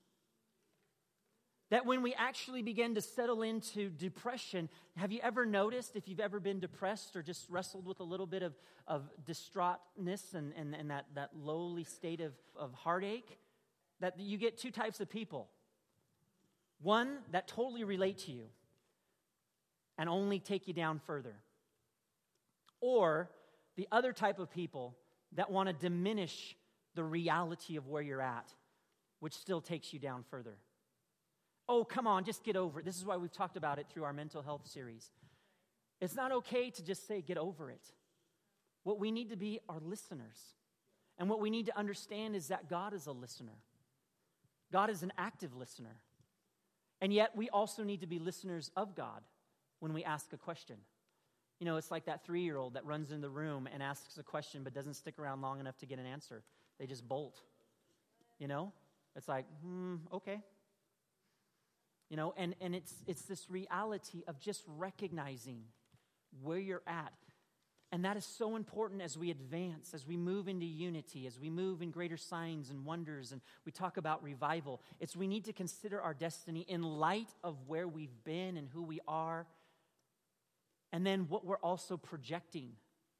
That when we actually begin to settle into depression, have you ever noticed, if you've ever been depressed or just wrestled with a little bit of, of distraughtness and, and, and that, that lowly state of, of heartache, that you get two types of people. One that totally relate to you and only take you down further. Or the other type of people that want to diminish the reality of where you're at, which still takes you down further. Oh, come on, just get over it. This is why we've talked about it through our mental health series. It's not okay to just say, get over it. What we need to be are listeners. And what we need to understand is that God is a listener. God is an active listener. And yet, we also need to be listeners of God when we ask a question. You know, it's like that three-year-old that runs in the room and asks a question but doesn't stick around long enough to get an answer. They just bolt. You know? It's like, hmm, okay. You know, and, and it's it's this reality of just recognizing where you're at. And that is so important as we advance, as we move into unity, as we move in greater signs and wonders, and we talk about revival. It's we need to consider our destiny in light of where we've been and who we are, and then what we're also projecting.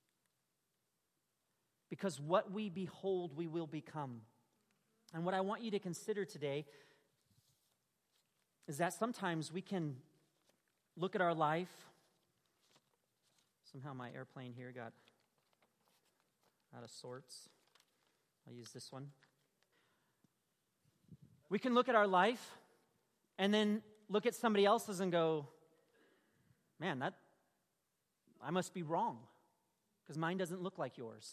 Because what we behold, we will become. And what I want you to consider today is that sometimes we can look at our life. Somehow my airplane here got out of sorts. I'll use this one. We can look at our life and then look at somebody else's and go, man, that I must be wrong because mine doesn't look like yours.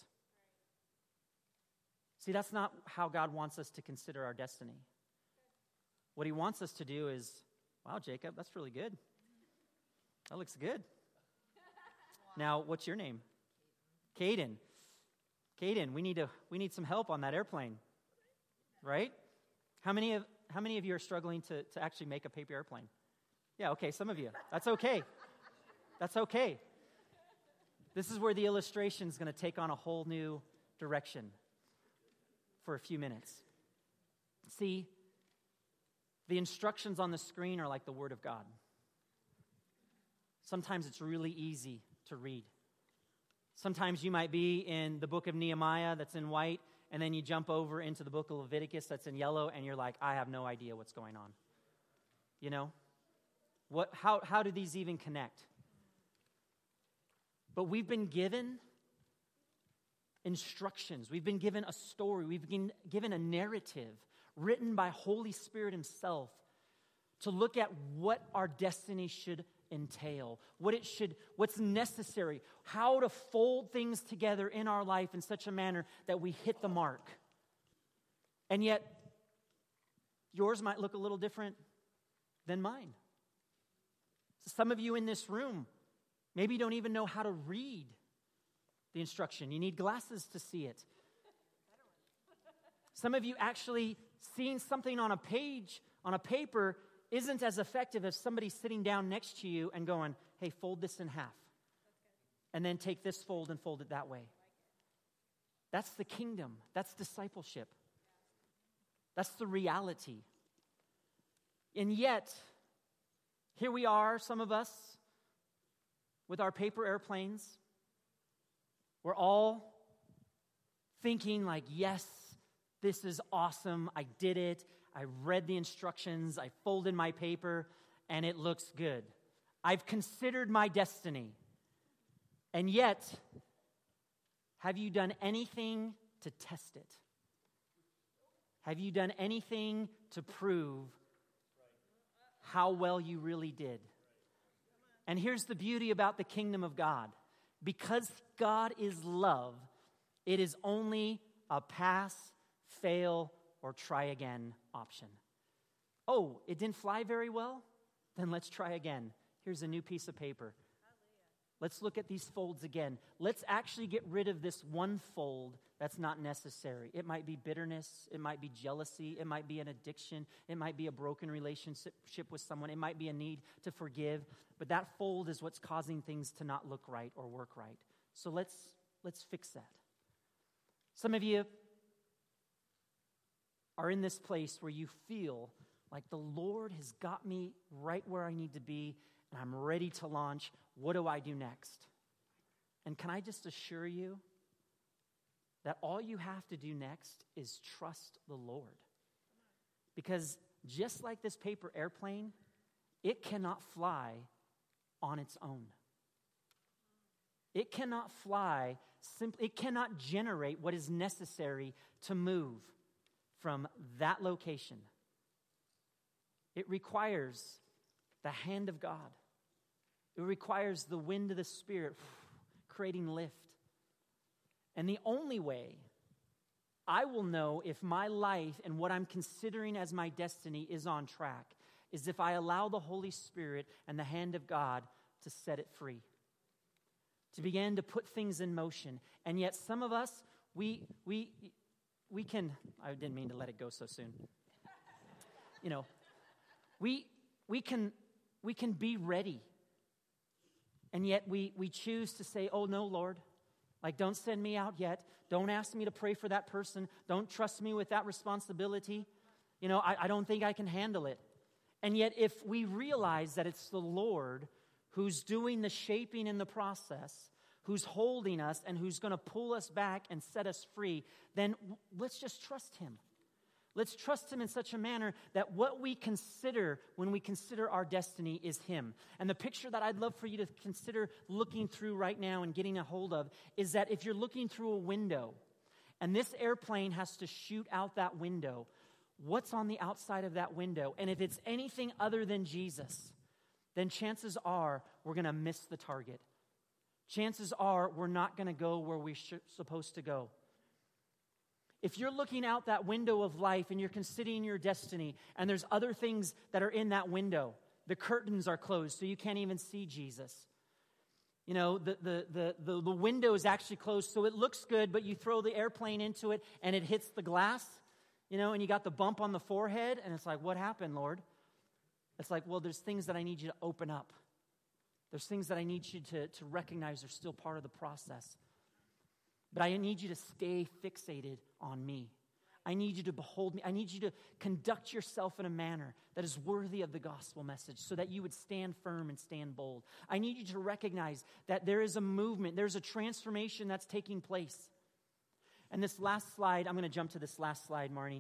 See, that's not how God wants us to consider our destiny. What he wants us to do is, wow, Jacob, that's really good. That looks good. Now, what's your name? Caden. Caden, we need to we need some help on that airplane. Right? How many of how many of you are struggling to, to actually make a paper airplane? Yeah, okay, some of you. That's okay. That's okay. This is where the illustration is going to take on a whole new direction for a few minutes. See, the instructions on the screen are like the Word of God. Sometimes it's really easy to read. Sometimes you might be in the book of Nehemiah that's in white, and then you jump over into the book of Leviticus that's in yellow, and you're like, I have no idea what's going on. You know? What? How, how do these even connect? But we've been given instructions. We've been given a story. We've been given a narrative written by Holy Spirit himself to look at what our destiny should entail, what it should, what's necessary, how to fold things together in our life in such a manner that we hit the mark. And yet, yours might look a little different than mine. So some of you in this room maybe don't even know how to read the instruction. You need glasses to see it. Some of you actually seeing something on a page, on a paper, isn't as effective as somebody sitting down next to you and going, hey, fold this in half. And then take this fold and fold it that way. That's the kingdom. That's discipleship. That's the reality. And yet, here we are, some of us, with our paper airplanes. We're all thinking like, yes, this is awesome. I did it. I read the instructions, I folded my paper, and it looks good. I've considered my destiny. And yet, have you done anything to test it? Have you done anything to prove how well you really did? And here's the beauty about the kingdom of God. Because God is love, it is only a pass, fail, or try again option. Oh, it didn't fly very well? Then let's try again. Here's a new piece of paper. Let's look at these folds again. Let's actually get rid of this one fold that's not necessary. It might be bitterness. It might be jealousy. It might be an addiction. It might be a broken relationship with someone. It might be a need to forgive. But that fold is what's causing things to not look right or work right. So let's let's fix that. Some of you are in this place where you feel like the Lord has got me right where I need to be, and I'm ready to launch. What do I do next? And can I just assure you that all you have to do next is trust the Lord? Because just like this paper airplane, it cannot fly on its own. It cannot fly simply, it cannot generate what is necessary to move from that location. It requires the hand of God. It requires the wind of the Spirit creating lift. And the only way I will know if my life and what I'm considering as my destiny is on track is if I allow the Holy Spirit and the hand of God to set it free, to begin to put things in motion. And yet some of us, we we we can, I didn't mean to let it go so soon. You know, we we can we can be ready. And yet we we choose to say, "Oh no, Lord, like don't send me out yet. Don't ask me to pray for that person. Don't trust me with that responsibility. You know, I, I don't think I can handle it." And yet if we realize that it's the Lord who's doing the shaping in the process, who's holding us and who's going to pull us back and set us free, then w- let's just trust him. Let's trust him in such a manner that what we consider when we consider our destiny is him. And the picture that I'd love for you to consider looking through right now and getting a hold of is that if you're looking through a window and this airplane has to shoot out that window, what's on the outside of that window? And if it's anything other than Jesus, then chances are we're going to miss the target. Chances are we're not going to go where we're sh- supposed to go. If you're looking out that window of life and you're considering your destiny and there's other things that are in that window, the curtains are closed so you can't even see Jesus. You know, the, the, the, the, the window is actually closed so it looks good, but you throw the airplane into it and it hits the glass, you know, and you got the bump on the forehead and it's like, what happened, Lord? It's like, well, there's things that I need you to open up. There's things that I need you to, to recognize are still part of the process. But I need you to stay fixated on me. I need you to behold me. I need you to conduct yourself in a manner that is worthy of the gospel message so that you would stand firm and stand bold. I need you to recognize that there is a movement, there's a transformation that's taking place. And this last slide, I'm going to jump to this last slide, Marnie.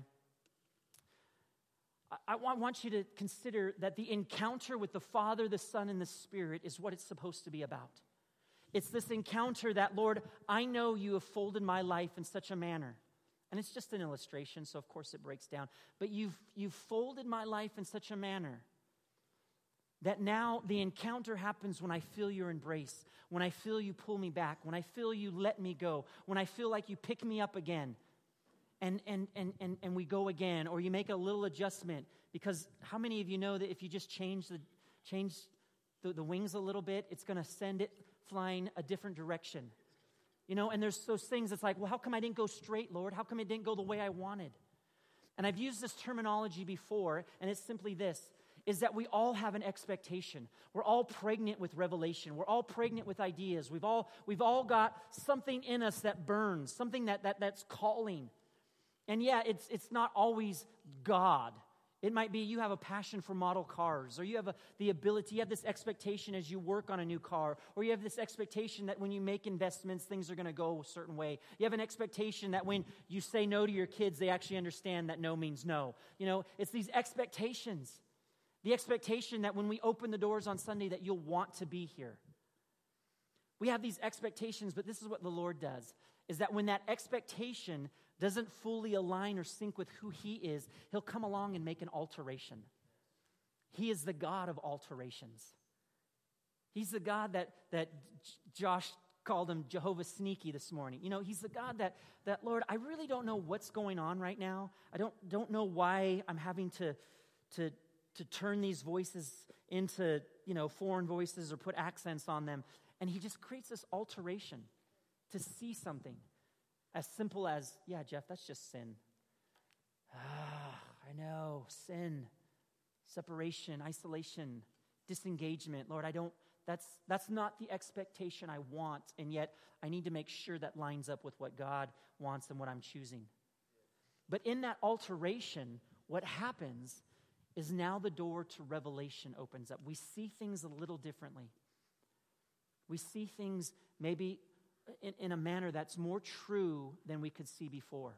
I want you to consider that the encounter with the Father, the Son, and the Spirit is what it's supposed to be about. It's this encounter that, Lord, I know you have folded my life in such a manner. And it's just an illustration, so of course it breaks down. But you've, you've folded my life in such a manner that now the encounter happens when I feel your embrace, when I feel you pull me back, when I feel you let me go, when I feel like you pick me up again. And, and and and and we go again, or you make a little adjustment, because how many of you know that if you just change the change the, the wings a little bit, it's going to send it flying a different direction? You know, and there's those things that's like, well, how come I didn't go straight, Lord? How come it didn't go the way I wanted? And I've used this terminology before, and it's simply this, is that we all have an expectation. We're all pregnant with revelation. We're all pregnant with ideas. We've all we've all got something in us that burns, something that that that's calling. And yeah, it's it's not always God. It might be you have a passion for model cars, or you have a, the ability, you have this expectation as you work on a new car, or you have this expectation that when you make investments, things are going to go a certain way. You have an expectation that when you say no to your kids, they actually understand that no means no. You know, it's these expectations. The expectation that when we open the doors on Sunday that you'll want to be here. We have these expectations, but this is what the Lord does, is that when that expectation doesn't fully align or sync with who he is, he'll come along and make an alteration. He is the God of alterations. He's the God that, that Josh called him Jehovah Sneaky this morning. You know, he's the God that, that, Lord, I really don't know what's going on right now. I don't, don't know why I'm having to, to, to turn these voices into, you know, foreign voices or put accents on them. And he just creates this alteration to see something. As simple as, yeah, Jeff, that's just sin. Ah, I know, sin, separation, isolation, disengagement. Lord, I don't That's, that's not the expectation I want, and yet I need to make sure that lines up with what God wants and what I'm choosing. But in that alteration, what happens is now the door to revelation opens up. We see things a little differently. We see things maybe in, in a manner that's more true than we could see before.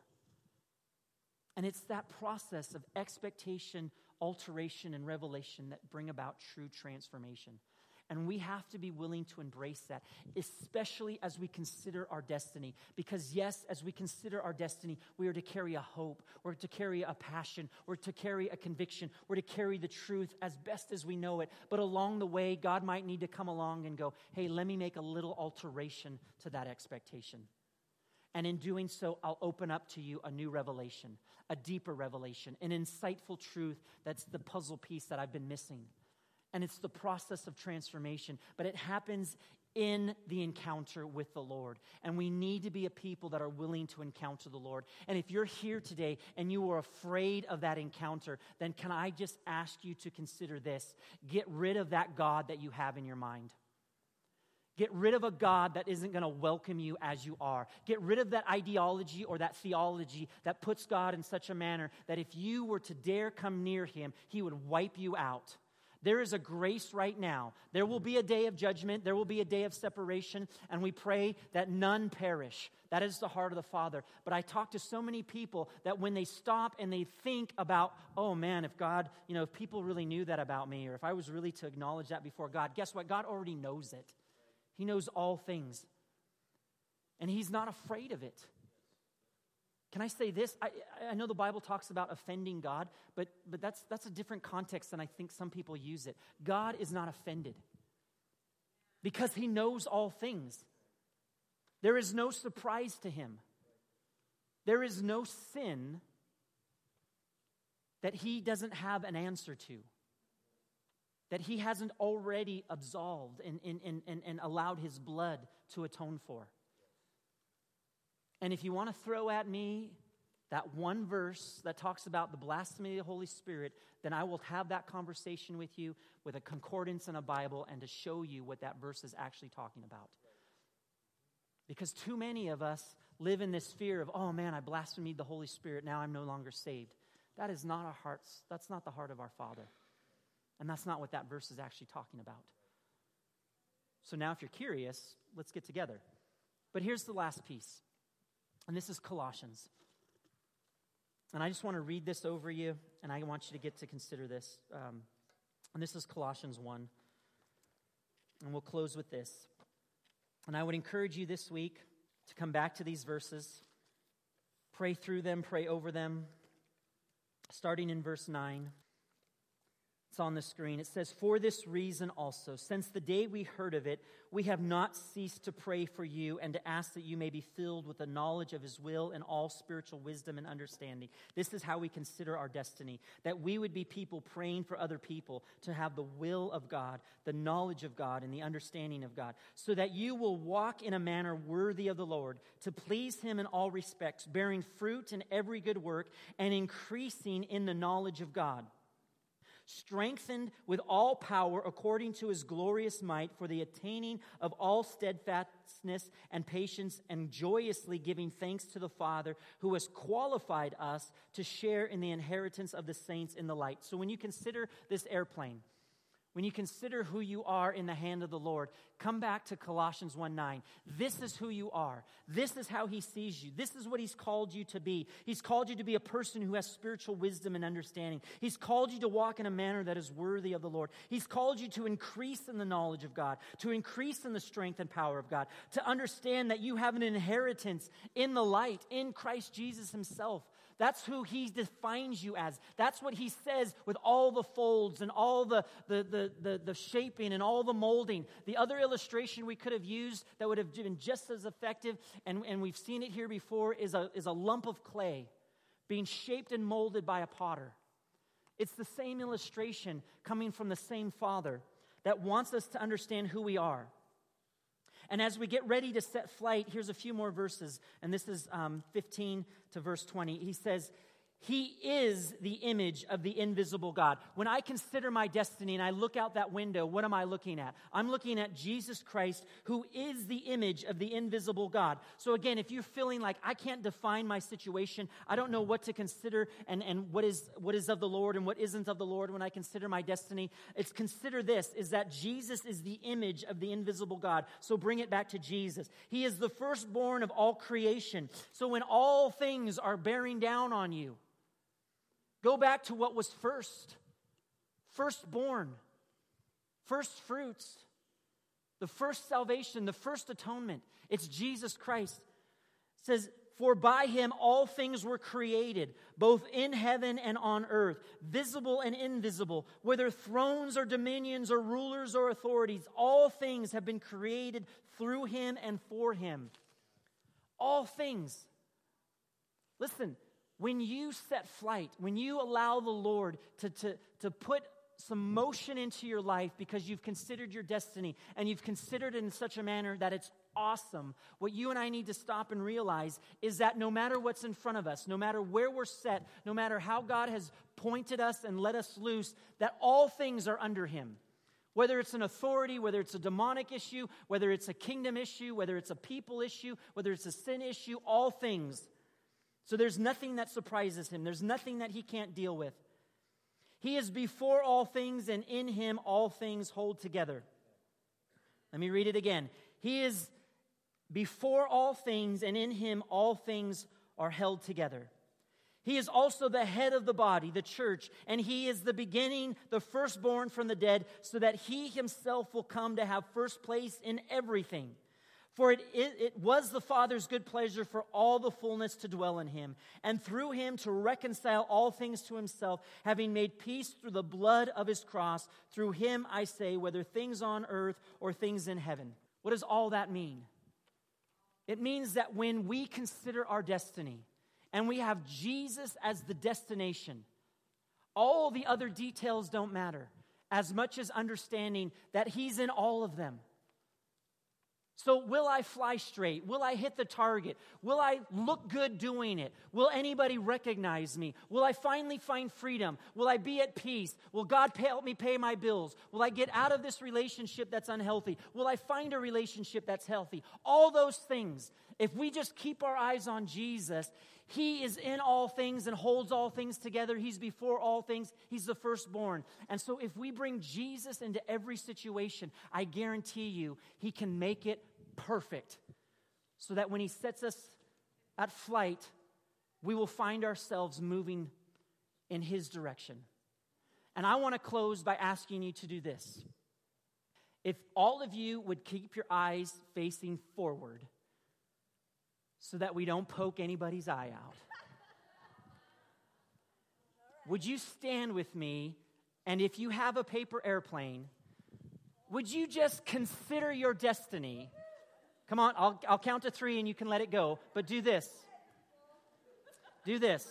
And it's that process of expectation, alteration, and revelation that bring about true transformation. And we have to be willing to embrace that, especially as we consider our destiny. Because yes, as we consider our destiny, we are to carry a hope, we're to carry a passion, we're to carry a conviction, we're to carry the truth as best as we know it. But along the way, God might need to come along and go, hey, let me make a little alteration to that expectation. And in doing so, I'll open up to you a new revelation, a deeper revelation, an insightful truth that's the puzzle piece that I've been missing. And it's the process of transformation, but it happens in the encounter with the Lord. And we need to be a people that are willing to encounter the Lord. And if you're here today and you are afraid of that encounter, then can I just ask you to consider this? Get rid of that God that you have in your mind. Get rid of a God that isn't going to welcome you as you are. Get rid of that ideology or that theology that puts God in such a manner that if you were to dare come near him, he would wipe you out. There is a grace right now. There will be a day of judgment. There will be a day of separation. And we pray that none perish. That is the heart of the Father. But I talk to so many people that when they stop and they think about, oh man, if God, you know, if people really knew that about me, or if I was really to acknowledge that before God, guess what? God already knows it. He knows all things. And he's not afraid of it. Can I say this? I, I know the Bible talks about offending God, but, but that's, that's a different context than I think some people use it. God is not offended because he knows all things. There is no surprise to him. There is no sin that he doesn't have an answer to, that he hasn't already absolved and, and, and, and allowed his blood to atone for. And if you want to throw at me that one verse that talks about the blasphemy of the Holy Spirit, then I will have that conversation with you with a concordance and a Bible and to show you what that verse is actually talking about. Because too many of us live in this fear of, oh man, I blasphemed the Holy Spirit, now I'm no longer saved. That is not our hearts. That's not the heart of our Father. And that's not what that verse is actually talking about. So now if you're curious, let's get together. But here's the last piece. And this is Colossians. And I just want to read this over you, and I want you to get to consider this. Um, and this is Colossians one. And we'll close with this. And I would encourage you this week to come back to these verses, pray through them, pray over them, starting in verse nine. It's on the screen. It says, "For this reason also, since the day we heard of it, we have not ceased to pray for you and to ask that you may be filled with the knowledge of his will and all spiritual wisdom and understanding." This is how we consider our destiny, that we would be people praying for other people to have the will of God, the knowledge of God, and the understanding of God, so that you will walk in a manner worthy of the Lord, to please him in all respects, bearing fruit in every good work and increasing in the knowledge of God, strengthened with all power according to his glorious might for the attaining of all steadfastness and patience, and joyously giving thanks to the Father who has qualified us to share in the inheritance of the saints in the light. So when you consider this airplane, when you consider who you are in the hand of the Lord, come back to Colossians one nine. This is who you are. This is how he sees you. This is what he's called you to be. He's called you to be a person who has spiritual wisdom and understanding. He's called you to walk in a manner that is worthy of the Lord. He's called you to increase in the knowledge of God, to increase in the strength and power of God, to understand that you have an inheritance in the light, in Christ Jesus himself. That's who he defines you as. That's what he says with all the folds and all the, the, the, the, the shaping and all the molding. The other illustration we could have used that would have been just as effective, and, and we've seen it here before, is a, is a lump of clay being shaped and molded by a potter. It's the same illustration coming from the same Father that wants us to understand who we are. And as we get ready to set flight, here's a few more verses. And this is um, fifteen to verse twenty. He says, He is the image of the invisible God. When I consider my destiny and I look out that window, what am I looking at? I'm looking at Jesus Christ, who is the image of the invisible God. So again, if you're feeling like I can't define my situation, I don't know what to consider and, and what is what is of the Lord and what isn't of the Lord when I consider my destiny, it's consider this, is that Jesus is the image of the invisible God. So bring it back to Jesus. He is the firstborn of all creation. So when all things are bearing down on you, go back to what was first. Firstborn. First fruits. The first salvation. The first atonement. It's Jesus Christ. It says, for by him all things were created, both in heaven and on earth, visible and invisible, whether thrones or dominions or rulers or authorities, all things have been created through him and for him. All things. Listen, when you set flight, when you allow the Lord to, to, to put some motion into your life because you've considered your destiny and you've considered it in such a manner that it's awesome, what you and I need to stop and realize is that no matter what's in front of us, no matter where we're set, no matter how God has pointed us and let us loose, that all things are under him. Whether it's an authority, whether it's a demonic issue, whether it's a kingdom issue, whether it's a people issue, whether it's a sin issue, all things. So there's nothing that surprises him. There's nothing that he can't deal with. He is before all things, and in him all things hold together. Let me read it again. He is before all things, and in him all things are held together. He is also the head of the body, the church, and he is the beginning, the firstborn from the dead, so that he himself will come to have first place in everything. For it, it, it was the Father's good pleasure for all the fullness to dwell in him, and through him to reconcile all things to himself, having made peace through the blood of his cross. Through him, I say, whether things on earth or things in heaven. What does all that mean? It means that when we consider our destiny, and we have Jesus as the destination, all the other details don't matter, as much as understanding that he's in all of them. So will I fly straight? Will I hit the target? Will I look good doing it? Will anybody recognize me? Will I finally find freedom? Will I be at peace? Will God pay, help me pay my bills? Will I get out of this relationship that's unhealthy? Will I find a relationship that's healthy? All those things, if we just keep our eyes on Jesus, he is in all things and holds all things together. He's before all things. He's the firstborn. And so if we bring Jesus into every situation, I guarantee you, he can make it perfect, so that when he sets us at flight, we will find ourselves moving in his direction. And I want to close by asking you to do this. If all of you would keep your eyes facing forward so that we don't poke anybody's eye out, would you stand with me? And if you have a paper airplane, would you just consider your destiny? Come on, I'll, I'll count to three and you can let it go. But do this. Do this.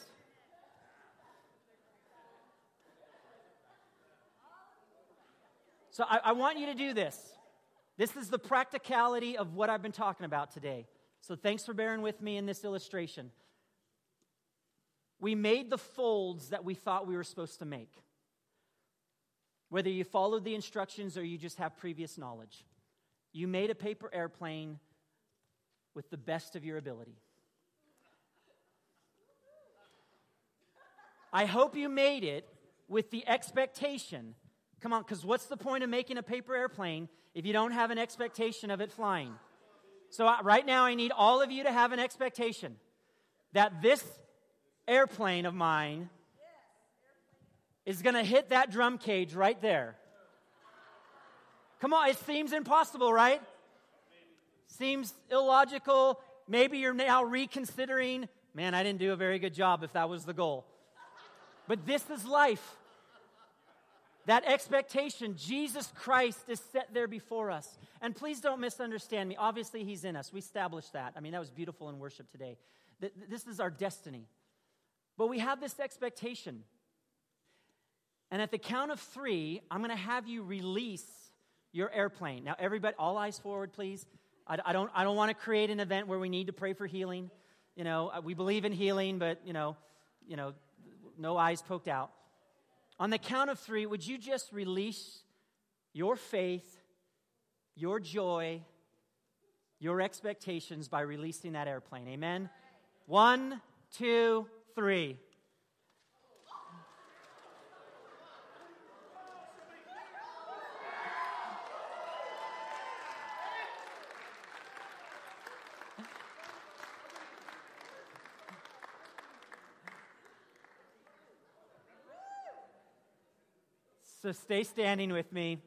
So I, I want you to do this. This is the practicality of what I've been talking about today. So thanks for bearing with me in this illustration. We made the folds that we thought we were supposed to make. Whether you followed the instructions or you just have previous knowledge. You made a paper airplane with the best of your ability. I hope you made it with the expectation. Come on, because what's the point of making a paper airplane if you don't have an expectation of it flying? So I, right now I need all of you to have an expectation that this airplane of mine is going to hit that drum cage right there. Come on, it seems impossible, right? Seems illogical. Maybe you're now reconsidering, man, I didn't do a very good job if that was the goal. But this is life. That expectation, Jesus Christ is set there before us. And please don't misunderstand me. Obviously, he's in us. We established that. I mean, that was beautiful in worship today. This is our destiny. But we have this expectation. And at the count of three, I'm going to have you release your airplane. Now, everybody, all eyes forward, please. I, I don't I don't want to create an event where we need to pray for healing. You know, we believe in healing, but, you know, you know, no eyes poked out. On the count of three, would you just release your faith, your joy, your expectations by releasing that airplane? Amen? One, two, three. So stay standing with me.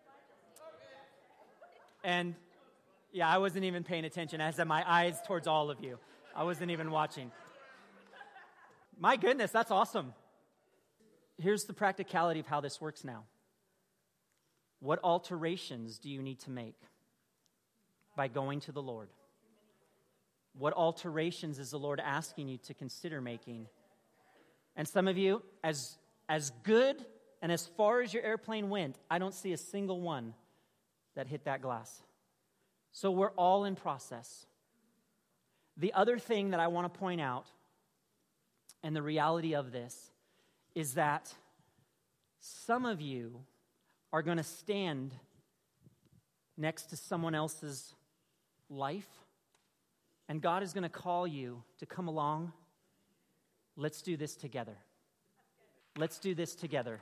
And yeah, I wasn't even paying attention. I had my eyes towards all of you. I wasn't even watching. My goodness, that's awesome. Here's the practicality of how this works now. What alterations do you need to make by going to the Lord? What alterations is the Lord asking you to consider making? And some of you, as, as good and as far as your airplane went, I don't see a single one that hit that glass. So we're all in process. The other thing that I want to point out, and the reality of this, is that some of you are going to stand next to someone else's life, and God is going to call you to come along. Let's do this together. Let's do this together.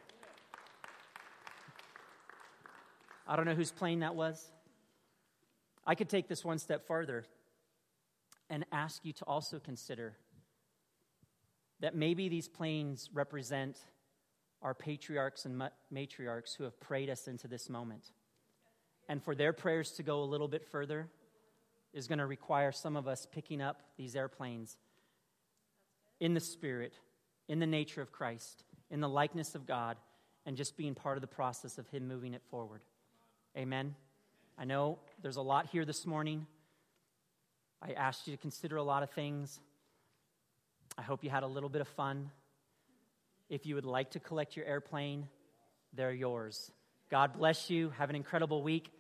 I don't know whose plane that was. I could take this one step farther and ask you to also consider that maybe these planes represent our patriarchs and matriarchs who have prayed us into this moment. And for their prayers to go a little bit further is going to require some of us picking up these airplanes in the Spirit, in the nature of Christ, in the likeness of God, and just being part of the process of Him moving it forward. Amen. I know there's a lot here this morning. I asked you to consider a lot of things. I hope you had a little bit of fun. If you would like to collect your airplane, they're yours. God bless you. Have an incredible week.